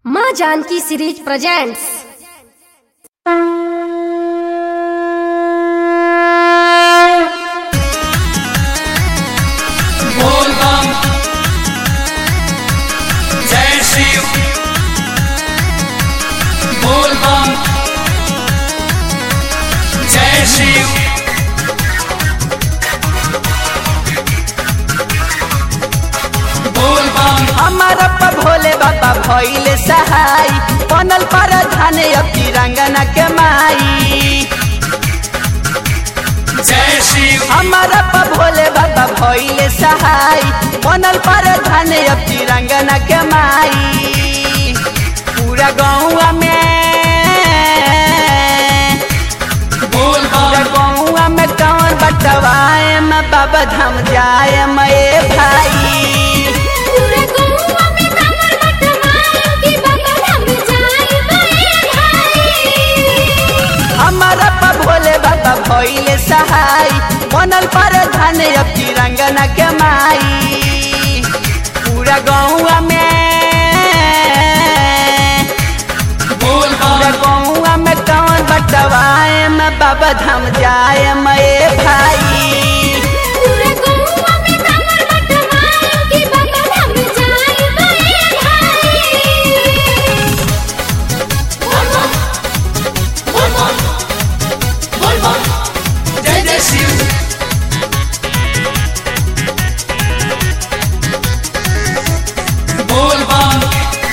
माँ Janaki series presents. बोल बम जय शिव, बोल बम जय शिव, बोल बम। हमारा भोले बाबा भइले सहाय, बनल पर धाने अब तिरंगना के माई। जय शिव, हमारा भोले बाबा भइले सहाय, बनल पर धाने अब तिरंगना के माई। पूरा गौवा में बोल पूरा बम, गौवा में कौन बटवाए में बाबा धाम जाए मैं भाई। हमारा भोले बाबा भइले सहाय, बनल पर धाने अब तिरंगना के माई। पूरा गौवा में बोल पूरा बम, गौवा में कौन बटवाए में बाबा धाम जाए मैं भाई। बोल बम जय जय शिव, बोल बम,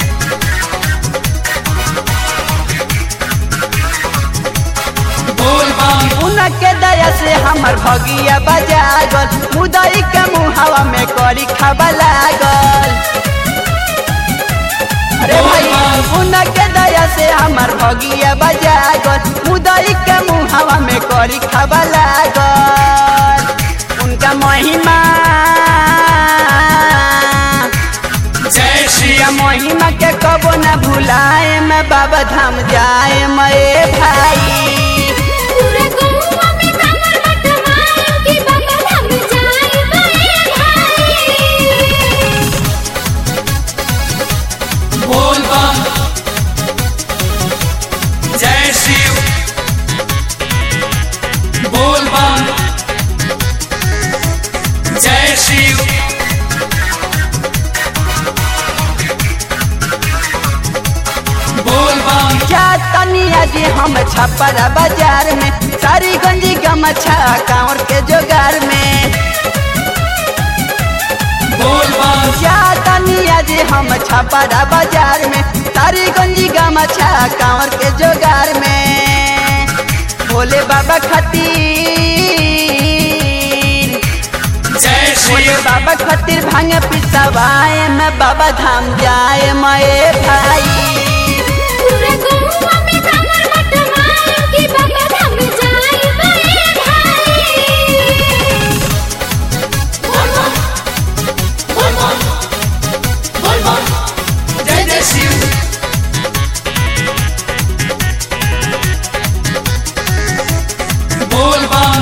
बोल बम, उनके दया से हमर भगिया बजागल, मुदई के मुहावा में करी खावा लागल। अरे भाई उनके दया से हमर भगिया बजागल, मुदई के मुहावा में करी खावा लागल। उनका महिमा जय शिव, महिमा के कबो न भुलाए मैं बाबा धाम जाए मैं भाई। बोल बम जय शिव, बोल बम जय शिव, बोल बम तनिया जी हम छपरा बाजार में, सारी गंजी गमछा कांवर के जोगार में। बोल बम तनिया जी हम छपरा बाजार में, सारी गंजी गमछा कांवर के जोगार में। भोले बाबा खातिर जय भोले शिव, बाबा खातिर भांग पिसवाए मैं बाबा धाम जाए मैं भाई। बोल बम जय जय शिव, बोल बम,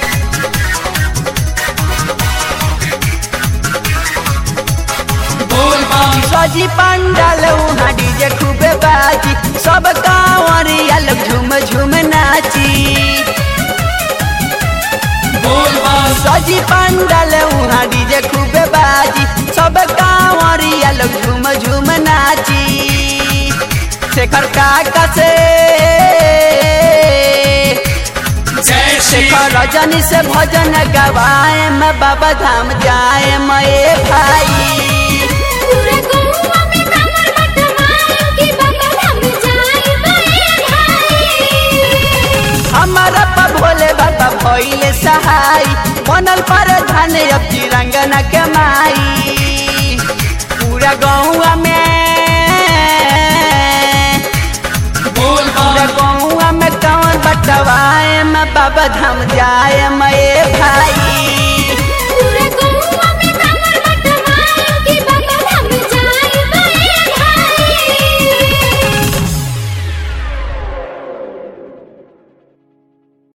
बोल बम सजी पंडाल वहाँ डीजे खूबे बाजी, सब कांवरिया लोग झूम झूम नाची। बोल बम सजी पंडाल वहाँ डीजे खूबे बाजी, सब कांवरिया लोग झूम झूम नाची। शेखर काका से जय शिव, शेखर रजनी से भजन गवाए मैं बाबा धाम जाए मैं भाई। हमारा भोले बाबा भइले सहाय, बनल पर धाने अब तिरंगना के माई। पूरा गौवा में बोल पूरा बम, गौवा में कौन बटवाए मैं बाबा धाम जाए मैं